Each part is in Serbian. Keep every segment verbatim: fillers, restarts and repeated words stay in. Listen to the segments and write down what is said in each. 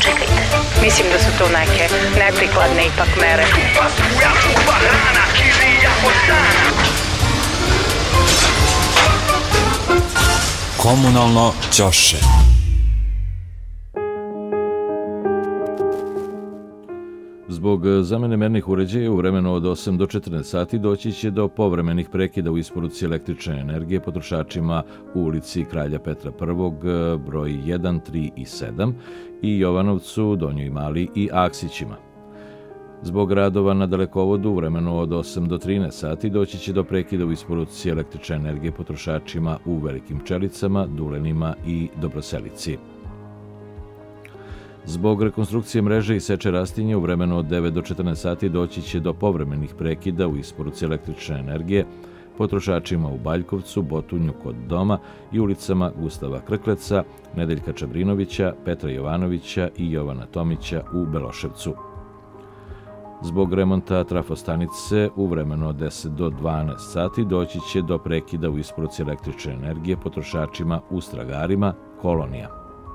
Čekajte, mislim da su to neke neprikladne ipak mere. Komunalno ćoše. Zbog zamene mernih uređaja u vremenu od osam do četrnaest sati doći će do povremenih prekida u isporuci električne energije potrošačima u ulici Kralja Petra prvog, broj jedan, tri i sedam i Jovanovcu, Donjoj Mali i Aksićima. Zbog radova na dalekovodu u vremenu od osam do trinaest sati doći će do prekida u isporuci električne energije potrošačima u Velikim Pčelicama, Dulenima i Dobroselici. Zbog rekonstrukcije mreže i seče rastinja u vremenu od devet do četrnaest sati doći će do povremenih prekida u isporuci električne energije potrošačima u Baljkovcu, Botunju kod doma i ulicama Gustava Krkleca, Nedeljka Čabrinovića, Petra Jovanovića i Jovana Tomića u Beloševcu. Zbog remonta trafostanice u vremenu od deset do dvanaest sati doći će do prekida u isporuci električne energije potrošačima u Stragarima, Kolonija.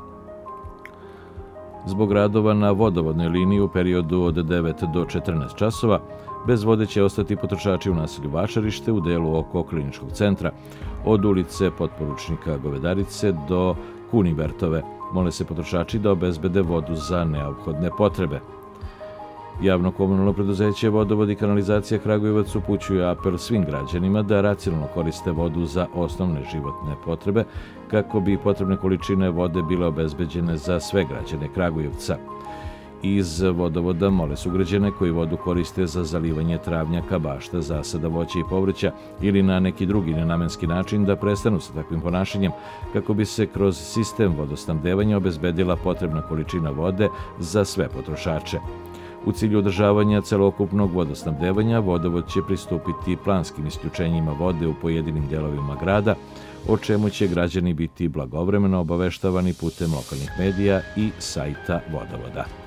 Zbog radova na vodovodnoj liniji u periodu od devet do četrnaest časova, bez vode će ostati potrošači u naselju Vačarište u delu oko kliničkog centra, od ulice Potporučnika Govedarice do Kunivertove. Mole se potrošači da obezbede vodu za neophodne potrebe. Javno komunalno preduzeće Vodovod i kanalizacija Kragujevac upućuje apel svim građanima da racionalno koriste vodu za osnovne životne potrebe kako bi potrebne količine vode bile obezbeđene za sve građane Kragujevca. Iz vodovoda mole sugrađane koji vodu koriste za zalivanje travnjaka, bašta, zasada voća i povrća ili na neki drugi nenamenski način da prestanu sa takvim ponašanjem kako bi se kroz sistem vodosnabdevanja obezbedila potrebna količina vode za sve potrošače. U cilju održavanja celokupnog vodosnabdevanja, vodovod će pristupiti planskim isključenjima vode u pojedinim delovima grada, o čemu će građani biti blagovremeno obaveštavani putem lokalnih medija i sajta vodovoda.